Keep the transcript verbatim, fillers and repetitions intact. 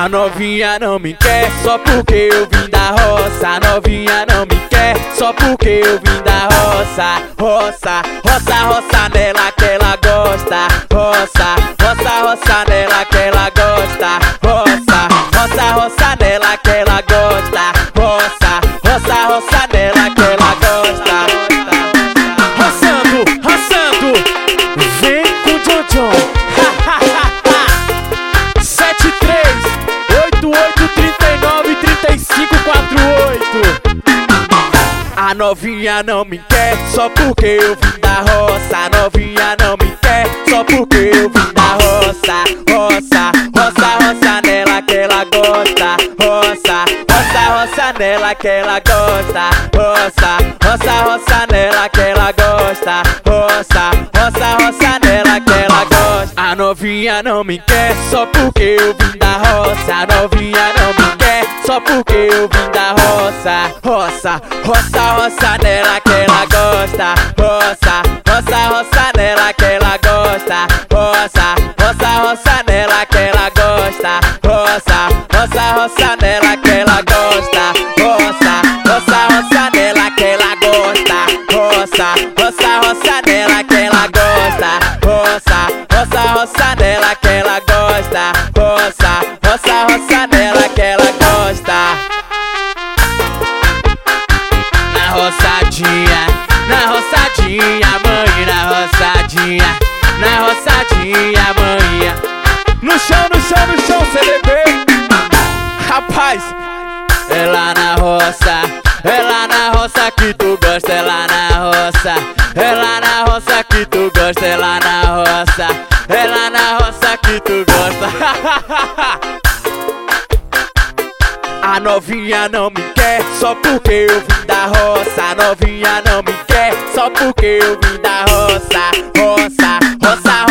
A novinha não me quer só porque eu vim da roça. A novinha não me quer só porque eu vim da roça. Roça, roça, roça nela que ela gosta. Roça, roça, roça nela que ela gosta. Roça, roça, roça nela que ela gosta. Roça, roça, roça nela que ela gosta. Roçando, roçando, vem com o John John. sete três oito oito três nove três cinco quatro oito. A novinha não me quer só porque eu vim da roça. A novinha não me quer só porque eu vim da roça. Roça, roça, roça nela que ela gosta. Roça, roça, roça nela que ela gosta. Roça, roça, roça nela que ela gosta. Roça, roça, roça nela que ela gosta. A novinha não me quer só porque eu vim da roça. A novinha não me quer só porque eu vim da roça. Roça, roça, roça nela que ela gosta. Roça, roça, roça nela que ela gosta. Roça, roça, roça nela que ela gosta. Roça, roça, roça nela que ela gosta. Roça, roça, roça nela que ela gosta. Roça, roça, roça nela que ela gosta. Roça, roça, roça nela que ela gosta. Roça, roça, roça nela que ela gosta. Na roçadinha, na roçadinha, mãe, na roçadinha, na roçadinha, mãe. No chão, no chão, no chão, C D B. Rapaz, é lá na roça, é lá na roça que tu gosta, é lá na roça, é lá na roça que tu gosta, é lá na roça, é lá na roça que tu gosta. A novinha não me quer só porque eu vim da roça. A novinha não me quer só porque eu vim da roça. Roça, roça,